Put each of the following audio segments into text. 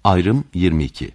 Ayrım 22.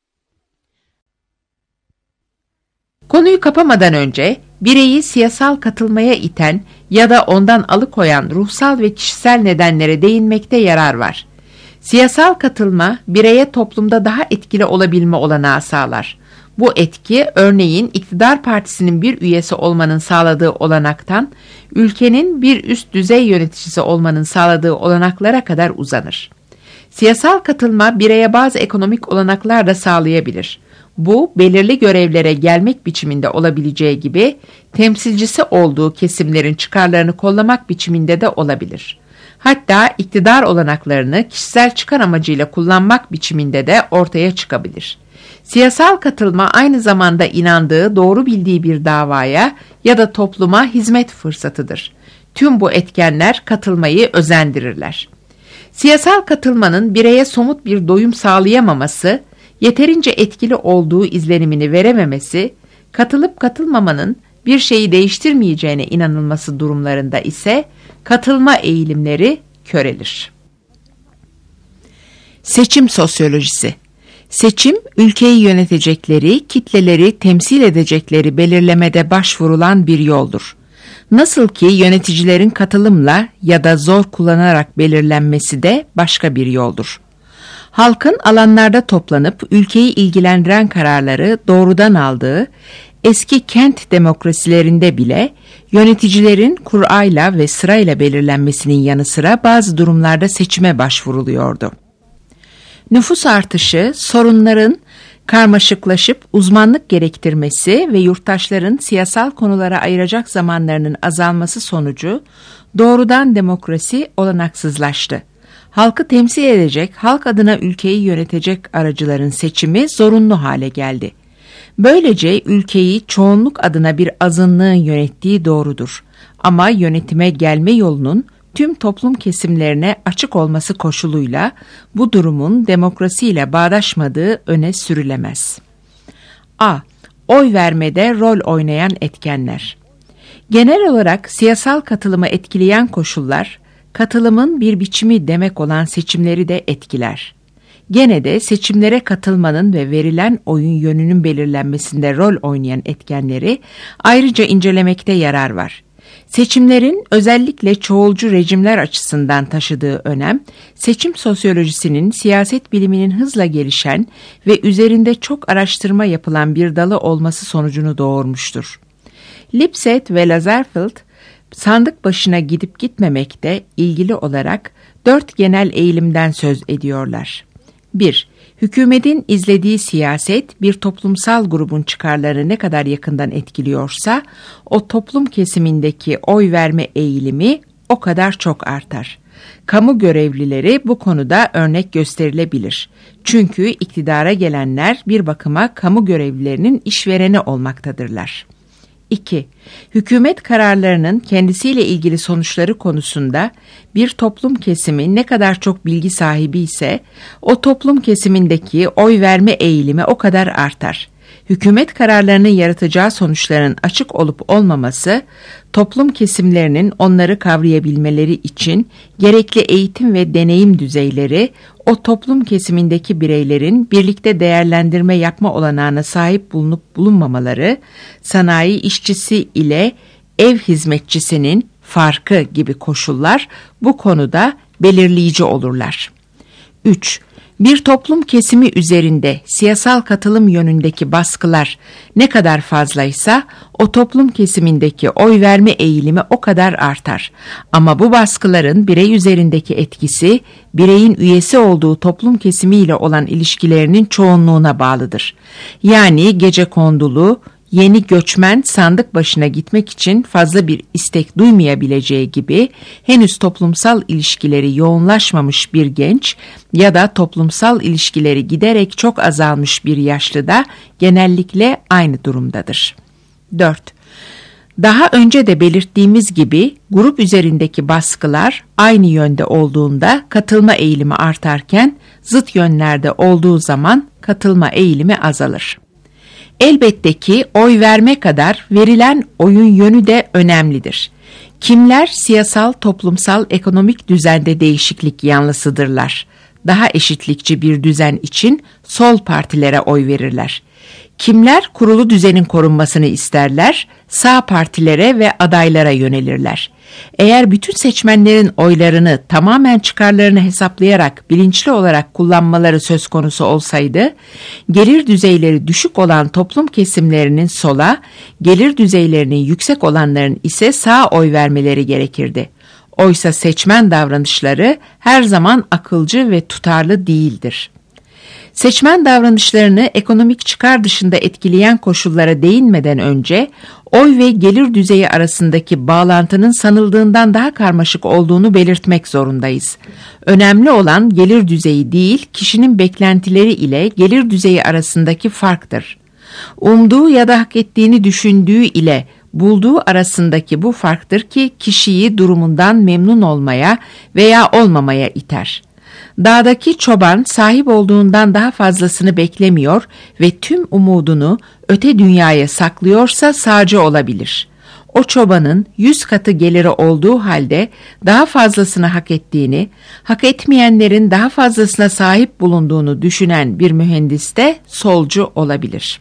Konuyu kapamadan önce bireyi siyasal katılmaya iten ya da ondan alıkoyan ruhsal ve kişisel nedenlere değinmekte yarar var. Siyasal katılma bireye toplumda daha etkili olabilme olanağı sağlar. Bu etki örneğin iktidar partisinin bir üyesi olmanın sağladığı olanaktan ülkenin bir üst düzey yöneticisi olmanın sağladığı olanaklara kadar uzanır. Siyasal katılma bireye bazı ekonomik olanaklar da sağlayabilir. Bu belirli görevlere gelmek biçiminde olabileceği gibi temsilcisi olduğu kesimlerin çıkarlarını kollamak biçiminde de olabilir. Hatta iktidar olanaklarını kişisel çıkar amacıyla kullanmak biçiminde de ortaya çıkabilir. Siyasal katılma aynı zamanda inandığı, doğru bildiği bir davaya ya da topluma hizmet fırsatıdır. Tüm bu etkenler katılmayı özendirirler. Siyasal katılmanın bireye somut bir doyum sağlayamaması, yeterince etkili olduğu izlenimini verememesi, katılıp katılmamanın bir şeyi değiştirmeyeceğine inanılması durumlarında ise katılma eğilimleri körelir. Seçim sosyolojisi. Seçim, ülkeyi yönetecekleri, kitleleri temsil edecekleri belirlemede başvurulan bir yoldur. Nasıl ki yöneticilerin katılımla ya da zor kullanarak belirlenmesi de başka bir yoldur. Halkın alanlarda toplanıp ülkeyi ilgilendiren kararları doğrudan aldığı eski kent demokrasilerinde bile yöneticilerin kurayla ve sırayla belirlenmesinin yanı sıra bazı durumlarda seçime başvuruluyordu. Nüfus artışı, sorunların karmaşıklaşıp uzmanlık gerektirmesi ve yurttaşların siyasal konulara ayıracak zamanlarının azalması sonucu doğrudan demokrasi olanaksızlaştı. Halkı temsil edecek, halk adına ülkeyi yönetecek aracıların seçimi zorunlu hale geldi. Böylece ülkeyi çoğunluk adına bir azınlığın yönettiği doğrudur. Ama yönetime gelme yolunun tüm toplum kesimlerine açık olması koşuluyla bu durumun demokrasiyle bağdaşmadığı öne sürülemez. A. Oy vermede rol oynayan etkenler. Genel olarak siyasal katılımı etkileyen koşullar, katılımın bir biçimi demek olan seçimleri de etkiler. Gene de seçimlere katılmanın ve verilen oyun yönünün belirlenmesinde rol oynayan etkenleri ayrıca incelemekte yarar var. Seçimlerin özellikle çoğulcu rejimler açısından taşıdığı önem, seçim sosyolojisinin siyaset biliminin hızla gelişen ve üzerinde çok araştırma yapılan bir dalı olması sonucunu doğurmuştur. Lipset ve Lazarsfeld, sandık başına gidip gitmemekte ilgili olarak 4 genel eğilimden söz ediyorlar. 1. Hükümetin izlediği siyaset bir toplumsal grubun çıkarlarını ne kadar yakından etkiliyorsa, o toplum kesimindeki oy verme eğilimi o kadar çok artar. Kamu görevlileri bu konuda örnek gösterilebilir. Çünkü iktidara gelenler bir bakıma kamu görevlilerinin işvereni olmaktadırlar. 2. Hükümet kararlarının kendisiyle ilgili sonuçları konusunda bir toplum kesimi ne kadar çok bilgi sahibi ise o toplum kesimindeki oy verme eğilimi o kadar artar. Hükümet kararlarının yaratacağı sonuçların açık olup olmaması, toplum kesimlerinin onları kavrayabilmeleri için gerekli eğitim ve deneyim düzeyleri, o toplum kesimindeki bireylerin birlikte değerlendirme yapma olanağına sahip bulunup bulunmamaları, sanayi işçisi ile ev hizmetçisinin farkı gibi koşullar bu konuda belirleyici olurlar. 3. Bir toplum kesimi üzerinde siyasal katılım yönündeki baskılar ne kadar fazlaysa o toplum kesimindeki oy verme eğilimi o kadar artar. Ama bu baskıların birey üzerindeki etkisi bireyin üyesi olduğu toplum kesimiyle olan ilişkilerinin çoğunluğuna bağlıdır. Yani gecekondulu, yeni göçmen sandık başına gitmek için fazla bir istek duymayabileceği gibi henüz toplumsal ilişkileri yoğunlaşmamış bir genç ya da toplumsal ilişkileri giderek çok azalmış bir yaşlı da genellikle aynı durumdadır. 4. Daha önce de belirttiğimiz gibi grup üzerindeki baskılar aynı yönde olduğunda katılma eğilimi artarken zıt yönlerde olduğu zaman katılma eğilimi azalır. Elbette ki oy verme kadar verilen oyun yönü de önemlidir. Kimler siyasal, toplumsal, ekonomik düzende değişiklik yanlısıdırlar? daha eşitlikçi bir düzen için sol partilere oy verirler. Kimler kurulu düzenin korunmasını isterler, sağ partilere ve adaylara yönelirler. Eğer bütün seçmenlerin oylarını tamamen çıkarlarını hesaplayarak bilinçli olarak kullanmaları söz konusu olsaydı, gelir düzeyleri düşük olan toplum kesimlerinin sola, gelir düzeylerinin yüksek olanların ise sağa oy vermeleri gerekirdi. Oysa seçmen davranışları her zaman akılcı ve tutarlı değildir. Seçmen davranışlarını ekonomik çıkar dışında etkileyen koşullara değinmeden önce, oy ve gelir düzeyi arasındaki bağlantının sanıldığından daha karmaşık olduğunu belirtmek zorundayız. Önemli olan gelir düzeyi değil, kişinin beklentileri ile gelir düzeyi arasındaki farktır. Umduğu ya da hak ettiğini düşündüğü ile bulduğu arasındaki bu farktır ki kişiyi durumundan memnun olmaya veya olmamaya iter. Dağdaki çoban sahip olduğundan daha fazlasını beklemiyor ve tüm umudunu öte dünyaya saklıyorsa sağcı olabilir. O çobanın 100 katı geliri olduğu halde daha fazlasını hak ettiğini, hak etmeyenlerin daha fazlasına sahip bulunduğunu düşünen bir mühendis de solcu olabilir.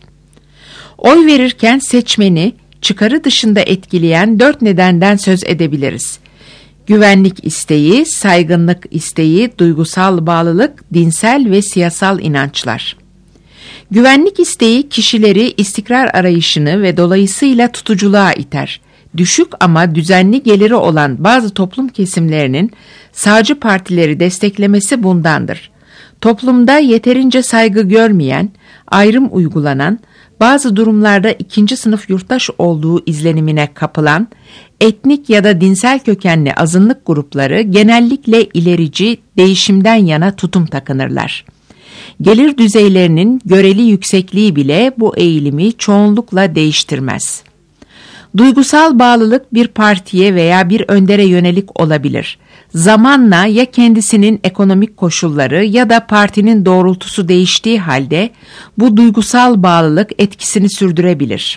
Oy verirken seçmeni çıkarı dışında etkileyen 4 nedenden söz edebiliriz. Güvenlik isteği, saygınlık isteği, duygusal bağlılık, dinsel ve siyasal inançlar. Güvenlik isteği kişileri istikrar arayışını ve dolayısıyla tutuculuğa iter. Düşük ama düzenli geliri olan bazı toplum kesimlerinin sağcı partileri desteklemesi bundandır. Toplumda yeterince saygı görmeyen, ayrım uygulanan, bazı durumlarda ikinci sınıf yurttaş olduğu izlenimine kapılan, etnik ya da dinsel kökenli azınlık grupları genellikle ilerici, değişimden yana tutum takınırlar. Gelir düzeylerinin göreli yüksekliği bile bu eğilimi çoğunlukla değiştirmez. Duygusal bağlılık bir partiye veya bir öndere yönelik olabilir. Zamanla ya kendisinin ekonomik koşulları ya da partinin doğrultusu değiştiği halde bu duygusal bağlılık etkisini sürdürebilir.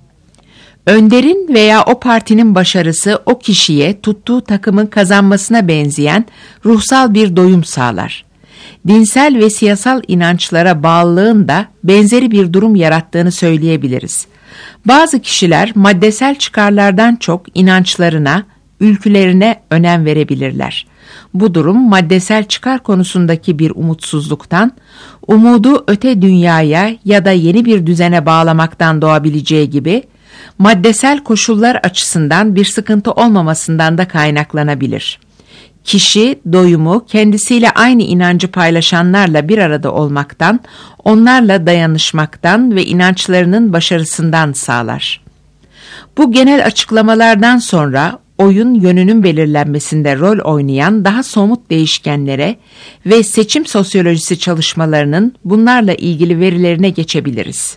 Önderin veya o partinin başarısı o kişiye tuttuğu takımın kazanmasına benzeyen ruhsal bir doyum sağlar. Dinsel ve siyasal inançlara bağlılığın da benzeri bir durum yarattığını söyleyebiliriz. Bazı kişiler maddesel çıkarlardan çok inançlarına, ülkülerine önem verebilirler. Bu durum maddesel çıkar konusundaki bir umutsuzluktan, umudu öte dünyaya ya da yeni bir düzene bağlamaktan doğabileceği gibi, maddesel koşullar açısından bir sıkıntı olmamasından da kaynaklanabilir. Kişi doyumu kendisiyle aynı inancı paylaşanlarla bir arada olmaktan, onlarla dayanışmaktan ve inançlarının başarısından sağlar. Bu genel açıklamalardan sonra oyun yönünün belirlenmesinde rol oynayan daha somut değişkenlere ve seçim sosyolojisi çalışmalarının bunlarla ilgili verilerine geçebiliriz.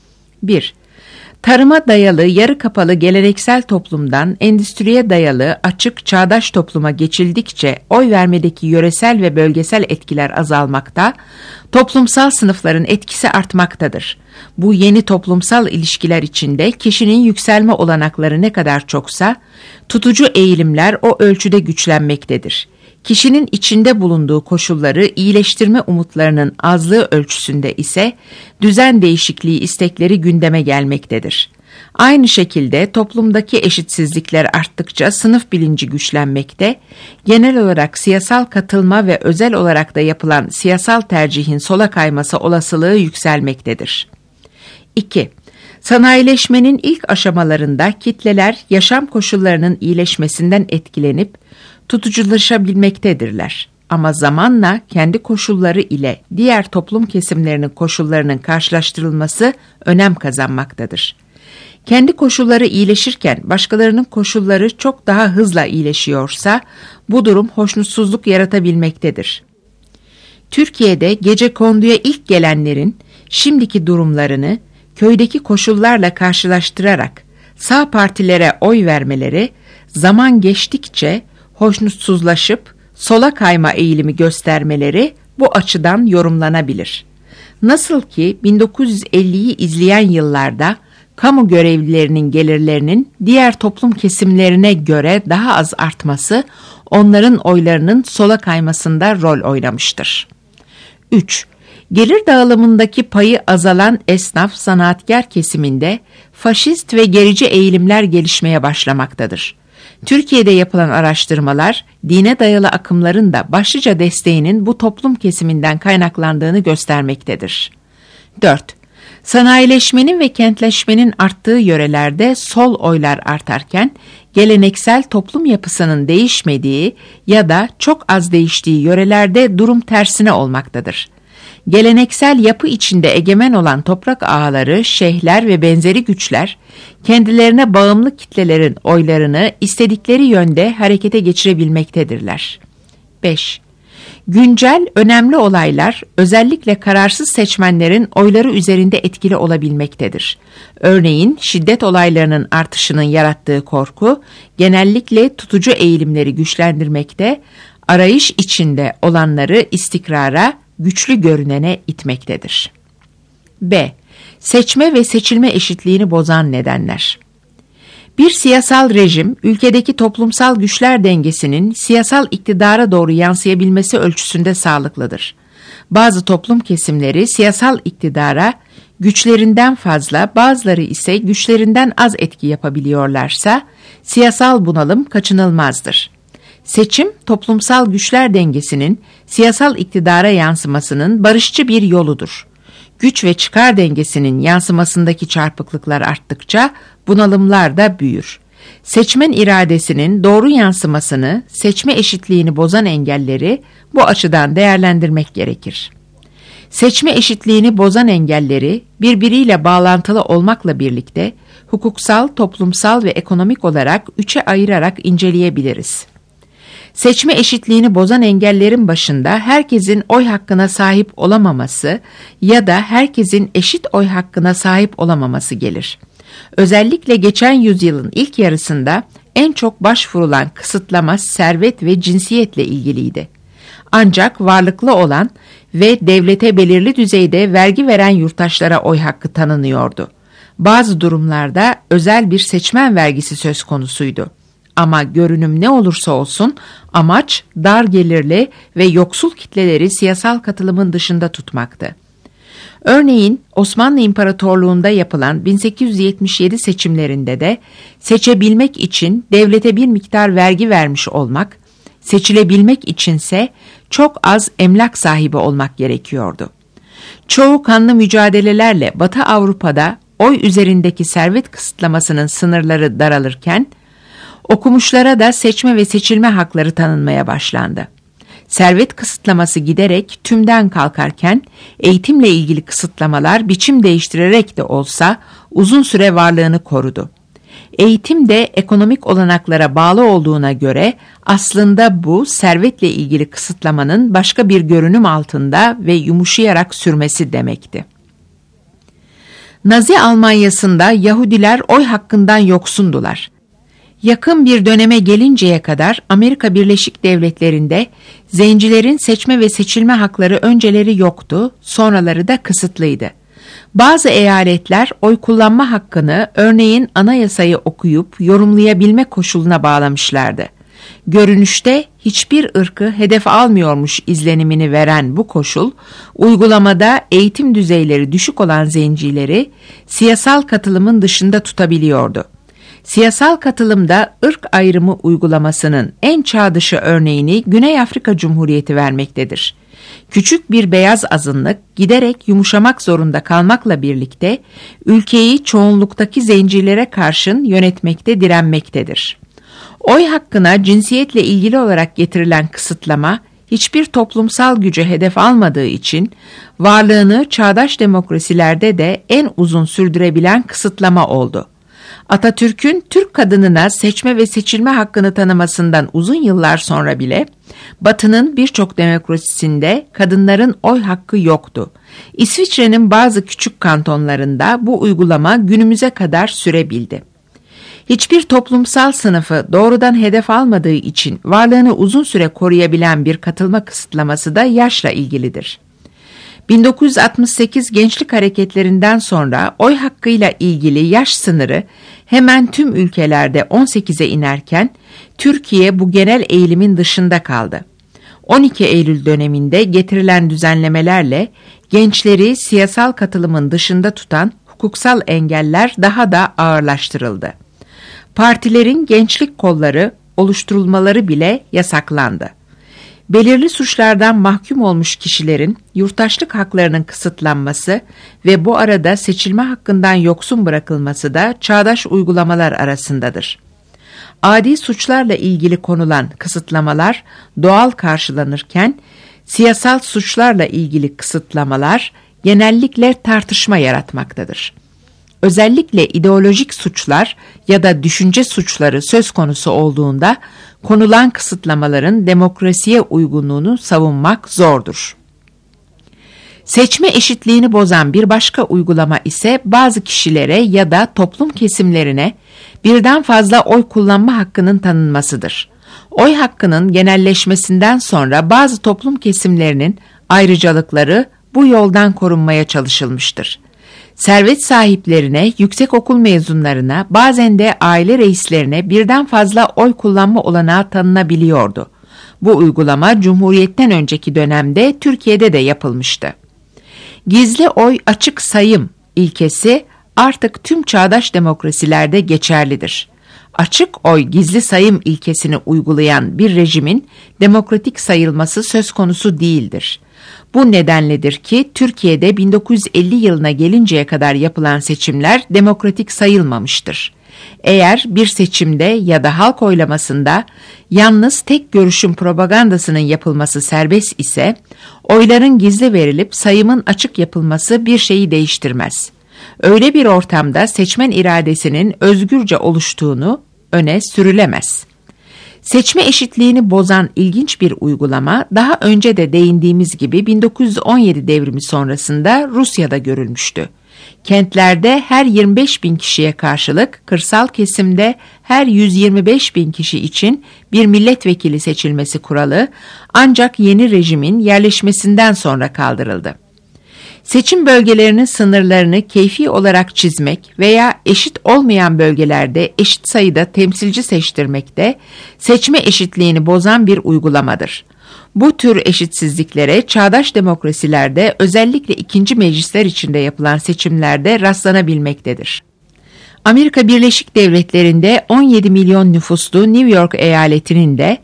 1. Tarıma dayalı, yarı kapalı geleneksel toplumdan endüstriye dayalı, açık, çağdaş topluma geçildikçe oy vermedeki yöresel ve bölgesel etkiler azalmakta, toplumsal sınıfların etkisi artmaktadır. Bu yeni toplumsal ilişkiler içinde kişinin yükselme olanakları ne kadar çoksa, tutucu eğilimler o ölçüde güçlenmektedir. Kişinin içinde bulunduğu koşulları iyileştirme umutlarının azlığı ölçüsünde ise düzen değişikliği istekleri gündeme gelmektedir. Aynı şekilde toplumdaki eşitsizlikler arttıkça sınıf bilinci güçlenmekte, genel olarak siyasal katılma ve özel olarak da yapılan siyasal tercihin sola kayması olasılığı yükselmektedir. 2. Sanayileşmenin ilk aşamalarında kitleler yaşam koşullarının iyileşmesinden etkilenip tutuculaşabilmektedirler. Ama zamanla kendi koşulları ile diğer toplum kesimlerinin koşullarının karşılaştırılması önem kazanmaktadır. Kendi koşulları iyileşirken başkalarının koşulları çok daha hızla iyileşiyorsa bu durum hoşnutsuzluk yaratabilmektedir. Türkiye'de gecekonduya ilk gelenlerin şimdiki durumlarını köydeki koşullarla karşılaştırarak sağ partilere oy vermeleri zaman geçtikçe hoşnutsuzlaşıp sola kayma eğilimi göstermeleri bu açıdan yorumlanabilir. Nasıl ki 1950'yi izleyen yıllarda kamu görevlilerinin gelirlerinin diğer toplum kesimlerine göre daha az artması onların oylarının sola kaymasında rol oynamıştır. 3. Gelir dağılımındaki payı azalan esnaf zanaatkar kesiminde faşist ve gerici eğilimler gelişmeye başlamaktadır. Türkiye'de yapılan araştırmalar, dine dayalı akımların da başlıca desteğinin bu toplum kesiminden kaynaklandığını göstermektedir. 4. Sanayileşmenin ve kentleşmenin arttığı yörelerde sol oylar artarken, geleneksel toplum yapısının değişmediği ya da çok az değiştiği yörelerde durum tersine olmaktadır. Geleneksel yapı içinde egemen olan toprak ağaları, şeyhler ve benzeri güçler, kendilerine bağımlı kitlelerin oylarını istedikleri yönde harekete geçirebilmektedirler. 5. Güncel, önemli olaylar, özellikle kararsız seçmenlerin oyları üzerinde etkili olabilmektedir. Örneğin, şiddet olaylarının artışının yarattığı korku, genellikle tutucu eğilimleri güçlendirmekte, arayış içinde olanları istikrara, güçlü görünene itmektedir. B. Seçme ve seçilme eşitliğini bozan nedenler. Bir siyasal rejim, ülkedeki toplumsal güçler dengesinin siyasal iktidara doğru yansıyabilmesi ölçüsünde sağlıklıdır. Bazı toplum kesimleri siyasal iktidara güçlerinden fazla, bazıları ise güçlerinden az etki yapabiliyorlarsa, siyasal bunalım kaçınılmazdır. Seçim, toplumsal güçler dengesinin siyasal iktidara yansımasının barışçı bir yoludur. Güç ve çıkar dengesinin yansımasındaki çarpıklıklar arttıkça bunalımlar da büyür. Seçmen iradesinin doğru yansımasını, seçme eşitliğini bozan engelleri bu açıdan değerlendirmek gerekir. Seçme eşitliğini bozan engelleri birbiriyle bağlantılı olmakla birlikte hukuksal, toplumsal ve ekonomik olarak üçe ayırarak inceleyebiliriz. Seçme eşitliğini bozan engellerin başında herkesin oy hakkına sahip olamaması ya da herkesin eşit oy hakkına sahip olamaması gelir. Özellikle geçen yüzyılın ilk yarısında en çok başvurulan kısıtlama servet ve cinsiyetle ilgiliydi. Ancak varlıklı olan ve devlete belirli düzeyde vergi veren yurttaşlara oy hakkı tanınıyordu. Bazı durumlarda özel bir seçmen vergisi söz konusuydu. Ama görünüm ne olursa olsun amaç dar gelirli ve yoksul kitleleri siyasal katılımın dışında tutmaktı. Örneğin Osmanlı İmparatorluğu'nda yapılan 1877 seçimlerinde de seçebilmek için devlete bir miktar vergi vermiş olmak, seçilebilmek içinse çok az emlak sahibi olmak gerekiyordu. Çoğu kanlı mücadelelerle Batı Avrupa'da oy üzerindeki servet kısıtlamasının sınırları daralırken, okumuşlara da seçme ve seçilme hakları tanınmaya başlandı. Servet kısıtlaması giderek tümden kalkarken eğitimle ilgili kısıtlamalar biçim değiştirerek de olsa uzun süre varlığını korudu. Eğitim de ekonomik olanaklara bağlı olduğuna göre aslında bu servetle ilgili kısıtlamanın başka bir görünüm altında ve yumuşayarak sürmesi demekti. Nazi Almanyası'nda Yahudiler oy hakkından yoksundular. Yakın bir döneme gelinceye kadar Amerika Birleşik Devletleri'nde zencilerin seçme ve seçilme hakları önceleri yoktu, sonraları da kısıtlıydı. Bazı eyaletler oy kullanma hakkını örneğin anayasayı okuyup yorumlayabilme koşuluna bağlamışlardı. Görünüşte hiçbir ırkı hedef almıyormuş izlenimini veren bu koşul, uygulamada eğitim düzeyleri düşük olan zencileri siyasal katılımın dışında tutabiliyordu. Siyasal katılımda ırk ayrımı uygulamasının en çağdışı örneğini Güney Afrika Cumhuriyeti vermektedir. Küçük bir beyaz azınlık giderek yumuşamak zorunda kalmakla birlikte ülkeyi çoğunluktaki zencilere karşın yönetmekte direnmektedir. Oy hakkına cinsiyetle ilgili olarak getirilen kısıtlama hiçbir toplumsal gücü hedef almadığı için varlığını çağdaş demokrasilerde de en uzun sürdürebilen kısıtlama oldu. Atatürk'ün Türk kadınına seçme ve seçilme hakkını tanımasından uzun yıllar sonra bile Batı'nın birçok demokrasisinde kadınların oy hakkı yoktu. İsviçre'nin bazı küçük kantonlarında bu uygulama günümüze kadar sürebildi. Hiçbir toplumsal sınıfı doğrudan hedef almadığı için varlığını uzun süre koruyabilen bir katılma kısıtlaması da yaşla ilgilidir. 1968 gençlik hareketlerinden sonra oy hakkıyla ilgili yaş sınırı hemen tüm ülkelerde 18'e inerken Türkiye bu genel eğilimin dışında kaldı. 12 Eylül döneminde getirilen düzenlemelerle gençleri siyasal katılımın dışında tutan hukuksal engeller daha da ağırlaştırıldı. Partilerin gençlik kolları oluşturulmaları bile yasaklandı. Belirli suçlardan mahkum olmuş kişilerin yurttaşlık haklarının kısıtlanması ve bu arada seçilme hakkından yoksun bırakılması da çağdaş uygulamalar arasındadır. Adi suçlarla ilgili konulan kısıtlamalar doğal karşılanırken, siyasal suçlarla ilgili kısıtlamalar genellikle tartışma yaratmaktadır. Özellikle ideolojik suçlar ya da düşünce suçları söz konusu olduğunda konulan kısıtlamaların demokrasiye uygunluğunu savunmak zordur. Seçme eşitliğini bozan bir başka uygulama ise bazı kişilere ya da toplum kesimlerine birden fazla oy kullanma hakkının tanınmasıdır. Oy hakkının genelleşmesinden sonra bazı toplum kesimlerinin ayrıcalıkları bu yoldan korunmaya çalışılmıştır. Servet sahiplerine, yüksekokul mezunlarına, bazen de aile reislerine birden fazla oy kullanma olanağı tanınabiliyordu. Bu uygulama Cumhuriyet'ten önceki dönemde Türkiye'de de yapılmıştı. Gizli oy açık sayım ilkesi artık tüm çağdaş demokrasilerde geçerlidir. Açık oy gizli sayım ilkesini uygulayan bir rejimin demokratik sayılması söz konusu değildir. Bu nedenledir ki Türkiye'de 1950 yılına gelinceye kadar yapılan seçimler demokratik sayılmamıştır. Eğer bir seçimde ya da halk oylamasında yalnız tek görüşün propagandasının yapılması serbest ise, oyların gizli verilip sayımın açık yapılması bir şeyi değiştirmez. Öyle bir ortamda seçmen iradesinin özgürce oluştuğunu öne sürülemez. Seçme eşitliğini bozan ilginç bir uygulama daha önce de değindiğimiz gibi 1917 devrimi sonrasında Rusya'da görülmüştü. Kentlerde her 25 bin kişiye karşılık kırsal kesimde her 125 bin kişi için bir milletvekili seçilmesi kuralı ancak yeni rejimin yerleşmesinden sonra kaldırıldı. Seçim bölgelerinin sınırlarını keyfi olarak çizmek veya eşit olmayan bölgelerde eşit sayıda temsilci seçtirmek de seçme eşitliğini bozan bir uygulamadır. Bu tür eşitsizliklere çağdaş demokrasilerde özellikle ikinci meclisler içinde yapılan seçimlerde rastlanabilmektedir. Amerika Birleşik Devletleri'nde 17 milyon nüfuslu New York eyaletinin de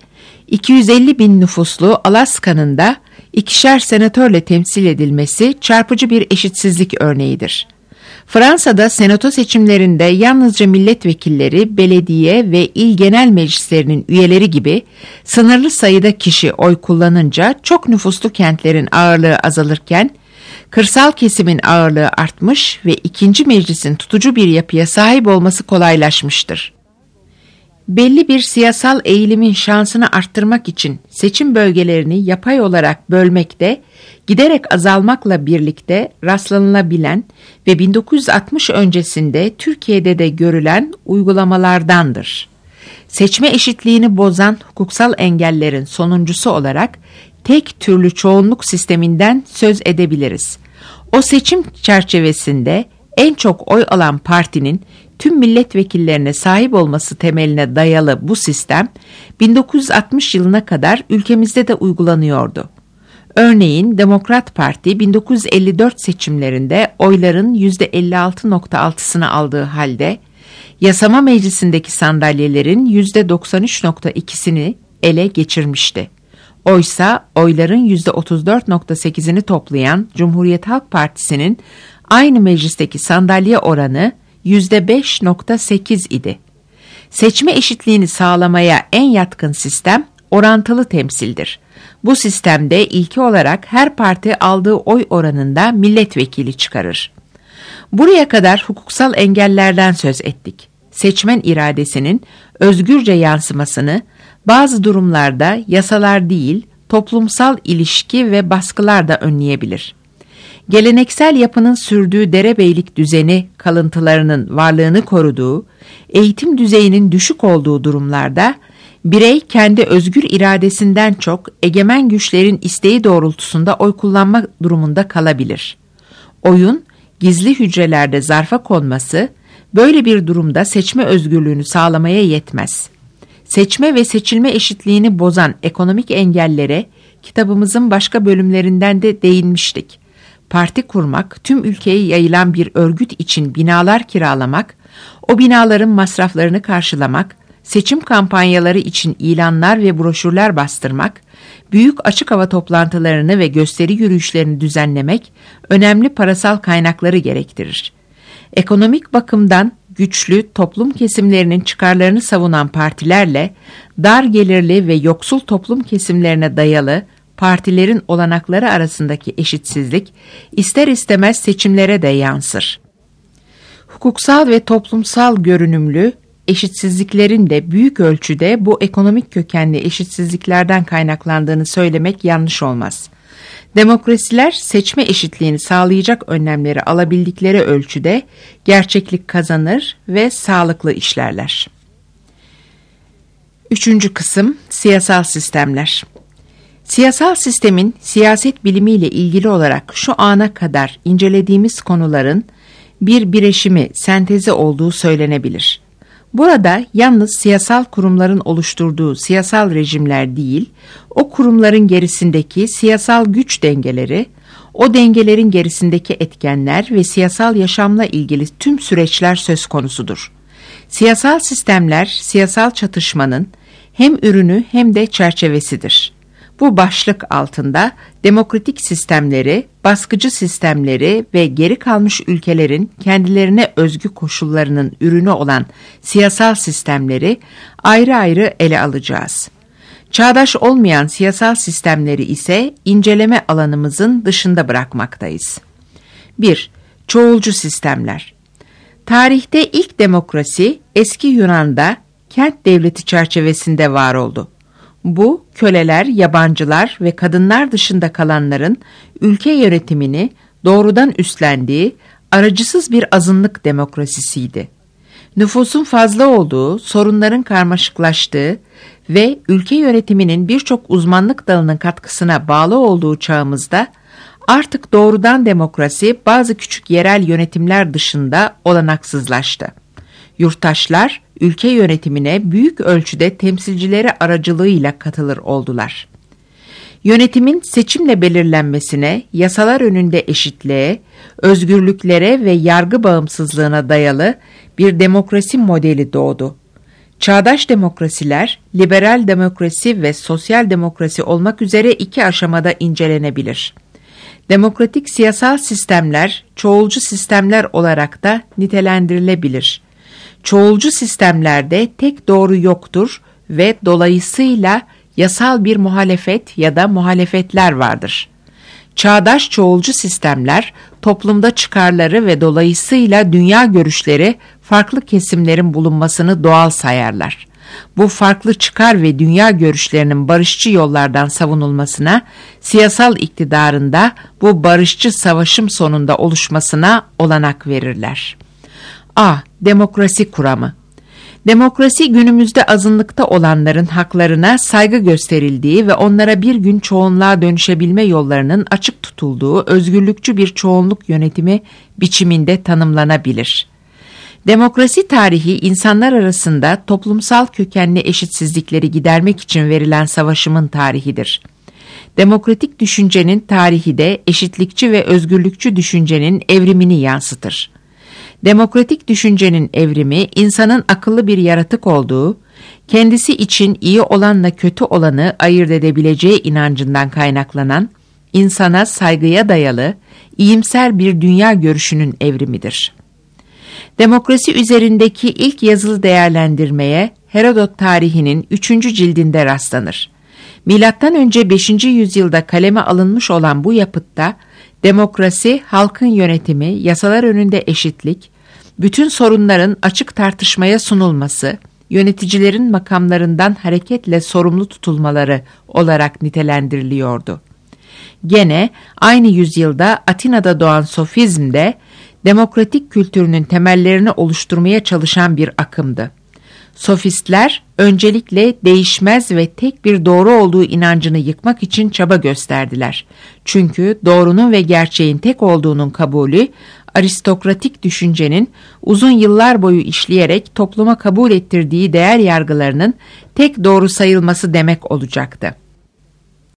250 bin nüfuslu Alaska'nın da ikişer senatörle temsil edilmesi çarpıcı bir eşitsizlik örneğidir. Fransa'da senato seçimlerinde yalnızca milletvekilleri, belediye ve il genel meclislerinin üyeleri gibi sınırlı sayıda kişi oy kullanınca çok nüfuslu kentlerin ağırlığı azalırken, kırsal kesimin ağırlığı artmış ve ikinci meclisin tutucu bir yapıya sahip olması kolaylaşmıştır. Belli bir siyasal eğilimin şansını arttırmak için seçim bölgelerini yapay olarak bölmekte, giderek azalmakla birlikte rastlanılabilen ve 1960 öncesinde Türkiye'de de görülen uygulamalardandır. Seçme eşitliğini bozan hukuksal engellerin sonuncusu olarak tek türlü çoğunluk sisteminden söz edebiliriz. O seçim çerçevesinde en çok oy alan partinin tüm milletvekillerine sahip olması temeline dayalı bu sistem 1960 yılına kadar ülkemizde de uygulanıyordu. Örneğin Demokrat Parti 1954 seçimlerinde oyların %56.6'sını aldığı halde yasama meclisindeki sandalyelerin %93.2'sini ele geçirmişti. Oysa oyların %34.8'ini toplayan Cumhuriyet Halk Partisi'nin aynı meclisteki sandalye oranı %5.8 idi. Seçme eşitliğini sağlamaya en yatkın sistem orantılı temsildir. Bu sistemde ilki olarak her parti aldığı oy oranında milletvekili çıkarır. Buraya kadar hukuksal engellerden söz ettik. Seçmen iradesinin özgürce yansımasını bazı durumlarda yasalar değil, toplumsal ilişki ve baskılar da önleyebilir. Geleneksel yapının sürdüğü derebeylik düzeni kalıntılarının varlığını koruduğu, eğitim düzeyinin düşük olduğu durumlarda, birey kendi özgür iradesinden çok egemen güçlerin isteği doğrultusunda oy kullanma durumunda kalabilir. Oyun, gizli hücrelerde zarfa konması, böyle bir durumda seçme özgürlüğünü sağlamaya yetmez. Seçme ve seçilme eşitliğini bozan ekonomik engellere kitabımızın başka bölümlerinden de değinmiştik. Parti kurmak, tüm ülkeye yayılan bir örgüt için binalar kiralamak, o binaların masraflarını karşılamak, seçim kampanyaları için ilanlar ve broşürler bastırmak, büyük açık hava toplantılarını ve gösteri yürüyüşlerini düzenlemek önemli parasal kaynakları gerektirir. Ekonomik bakımdan güçlü toplum kesimlerinin çıkarlarını savunan partilerle dar gelirli ve yoksul toplum kesimlerine dayalı partilerin olanakları arasındaki eşitsizlik ister istemez seçimlere de yansır. Hukuksal ve toplumsal görünümlü eşitsizliklerin de büyük ölçüde bu ekonomik kökenli eşitsizliklerden kaynaklandığını söylemek yanlış olmaz. Demokrasiler seçme eşitliğini sağlayacak önlemleri alabildikleri ölçüde gerçeklik kazanır ve sağlıklı işlerler. 3. kısım siyasal sistemler. Siyasal sistemin siyaset bilimiyle ilgili olarak şu ana kadar incelediğimiz konuların bir bireşimi, sentezi olduğu söylenebilir. Burada yalnız siyasal kurumların oluşturduğu siyasal rejimler değil, o kurumların gerisindeki siyasal güç dengeleri, o dengelerin gerisindeki etkenler ve siyasal yaşamla ilgili tüm süreçler söz konusudur. Siyasal sistemler, siyasal çatışmanın hem ürünü hem de çerçevesidir. Bu başlık altında demokratik sistemleri, baskıcı sistemleri ve geri kalmış ülkelerin kendilerine özgü koşullarının ürünü olan siyasal sistemleri ayrı ayrı ele alacağız. Çağdaş olmayan siyasal sistemleri ise inceleme alanımızın dışında bırakmaktayız. 1. Çoğulcu sistemler. Tarihte ilk demokrasi eski Yunan'da kent devleti çerçevesinde var oldu. Bu, köleler, yabancılar ve kadınlar dışında kalanların ülke yönetimini doğrudan üstlendiği aracısız bir azınlık demokrasisiydi. Nüfusun fazla olduğu, sorunların karmaşıklaştığı ve ülke yönetiminin birçok uzmanlık dalının katkısına bağlı olduğu çağımızda artık doğrudan demokrasi bazı küçük yerel yönetimler dışında olanaksızlaştı. Yurttaşlar ülke yönetimine büyük ölçüde temsilcileri aracılığıyla katılır oldular. Yönetimin seçimle belirlenmesine, yasalar önünde eşitliğe, özgürlüklere ve yargı bağımsızlığına dayalı bir demokrasi modeli doğdu. Çağdaş demokrasiler, liberal demokrasi ve sosyal demokrasi olmak üzere iki aşamada incelenebilir. Demokratik siyasal sistemler, çoğulcu sistemler olarak da nitelendirilebilir. Çoğulcu sistemlerde tek doğru yoktur ve dolayısıyla yasal bir muhalefet ya da muhalefetler vardır. Çağdaş çoğulcu sistemler toplumda çıkarları ve dolayısıyla dünya görüşleri farklı kesimlerin bulunmasını doğal sayarlar. Bu farklı çıkar ve dünya görüşlerinin barışçı yollardan savunulmasına, siyasal iktidarında bu barışçı savaşım sonunda oluşmasına olanak verirler. A. Demokrasi kuramı. Demokrasi günümüzde azınlıkta olanların haklarına saygı gösterildiği ve onlara bir gün çoğunluğa dönüşebilme yollarının açık tutulduğu özgürlükçü bir çoğunluk yönetimi biçiminde tanımlanabilir. Demokrasi tarihi insanlar arasında toplumsal kökenli eşitsizlikleri gidermek için verilen savaşımın tarihidir. Demokratik düşüncenin tarihi de eşitlikçi ve özgürlükçü düşüncenin evrimini yansıtır. Demokratik düşüncenin evrimi, insanın akıllı bir yaratık olduğu, kendisi için iyi olanla kötü olanı ayırt edebileceği inancından kaynaklanan, insana saygıya dayalı, iyimser bir dünya görüşünün evrimidir. Demokrasi üzerindeki ilk yazılı değerlendirmeye Herodot tarihinin 3. cildinde rastlanır. Milattan önce 5. yüzyılda kaleme alınmış olan bu yapıtta, demokrasi, halkın yönetimi, yasalar önünde eşitlik, bütün sorunların açık tartışmaya sunulması, yöneticilerin makamlarından hareketle sorumlu tutulmaları olarak nitelendiriliyordu. Gene aynı yüzyılda Atina'da doğan sofizm de demokratik kültürünün temellerini oluşturmaya çalışan bir akımdı. Sofistler öncelikle değişmez ve tek bir doğru olduğu inancını yıkmak için çaba gösterdiler. Çünkü doğrunun ve gerçeğin tek olduğunun kabulü, aristokratik düşüncenin uzun yıllar boyu işleyerek topluma kabul ettirdiği değer yargılarının tek doğru sayılması demek olacaktı.